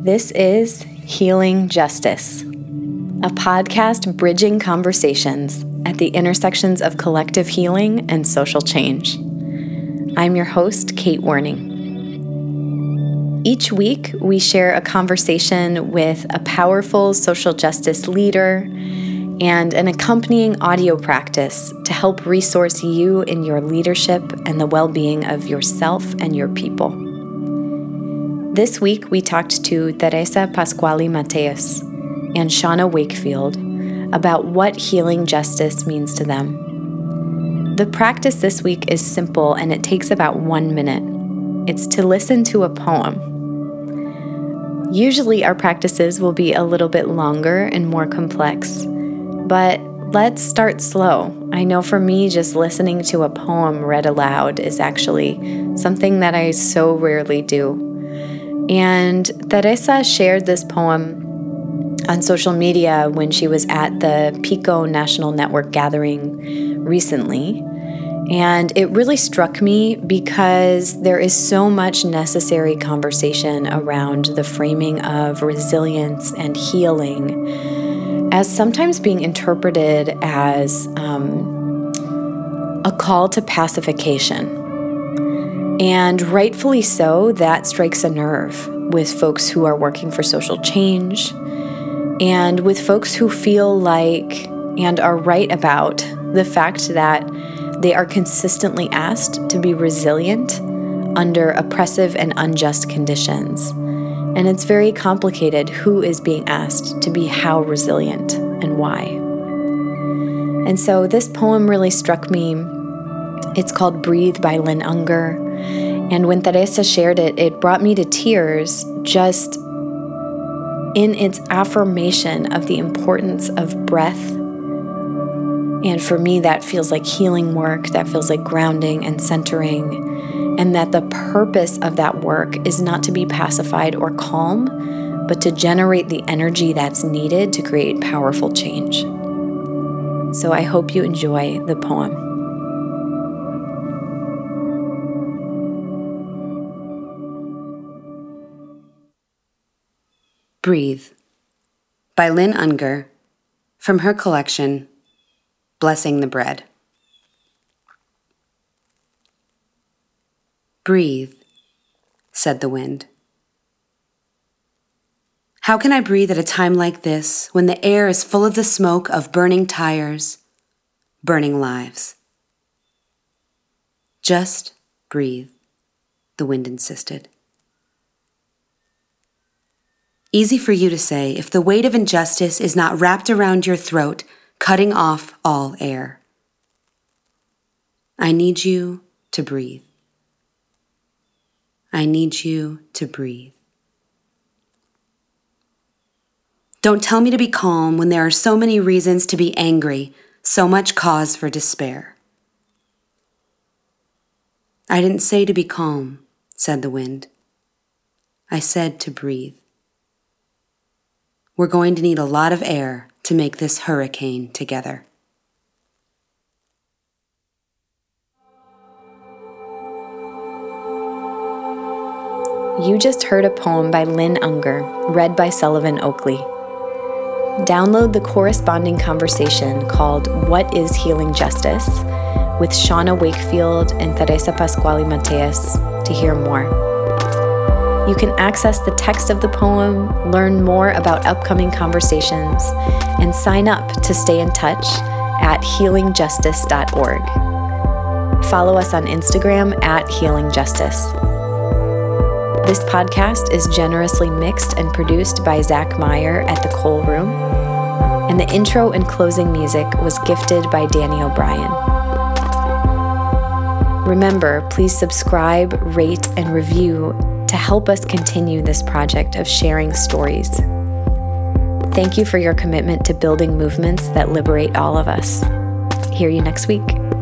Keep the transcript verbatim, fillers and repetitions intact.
This is Healing Justice, a podcast bridging conversations at the intersections of collective healing and social change. I'm your host, Kate Werning. Each week, we share a conversation with a powerful social justice leader and an accompanying audio practice to help resource you in your leadership and the well-being of yourself and your people. This week, we talked to Teresa Pasquale Mateus and Shauna Wakefield about what healing justice means to them. The practice this week is simple and it takes about one minute. It's to listen to a poem. Usually our practices will be a little bit longer and more complex, but let's start slow. I know for me, just listening to a poem read aloud is actually something that I so rarely do. And Teresa shared this poem on social media when she was at the Pico National Network gathering recently. And it really struck me because there is so much necessary conversation around the framing of resilience and healing as sometimes being interpreted as um, a call to pacification. And rightfully so, that strikes a nerve with folks who are working for social change and with folks who feel like and are right about the fact that they are consistently asked to be resilient under oppressive and unjust conditions. And it's very complicated who is being asked to be how resilient and why. And so this poem really struck me. It's called Breathe by Lynn Ungar. And when Teresa shared it, it brought me to tears just in its affirmation of the importance of breath. And for me, that feels like healing work, that feels like grounding and centering, and that the purpose of that work is not to be pacified or calm, but to generate the energy that's needed to create powerful change. So I hope you enjoy the poem. Breathe by Lynn Ungar from her collection, Blessing the Bread. Breathe, said the wind. How can I breathe at a time like this when the air is full of the smoke of burning tires, burning lives? Just breathe, the wind insisted. Easy for you to say if the weight of injustice is not wrapped around your throat, cutting off all air. I need you to breathe. I need you to breathe. Don't tell me to be calm when there are so many reasons to be angry, so much cause for despair. I didn't say to be calm, said the wind. I said to breathe. We're going to need a lot of air to make this hurricane together. You just heard a poem by Lynn Ungar, read by Sullivan Oakley. Download the corresponding conversation called What is Healing Justice? With Shauna Wakefield and Teresa Pasquale Mateus to hear more. You can access the text of the poem, learn more about upcoming conversations, and sign up to stay in touch at healing justice dot org. Follow us on Instagram at Healing Justice. This podcast is generously mixed and produced by Zach Meyer at the Cole Room, and the intro and closing music was gifted by Danny O'Brien. Remember, please subscribe, rate, and review to help us continue this project of sharing stories. Thank you for your commitment to building movements that liberate all of us. Hear you next week.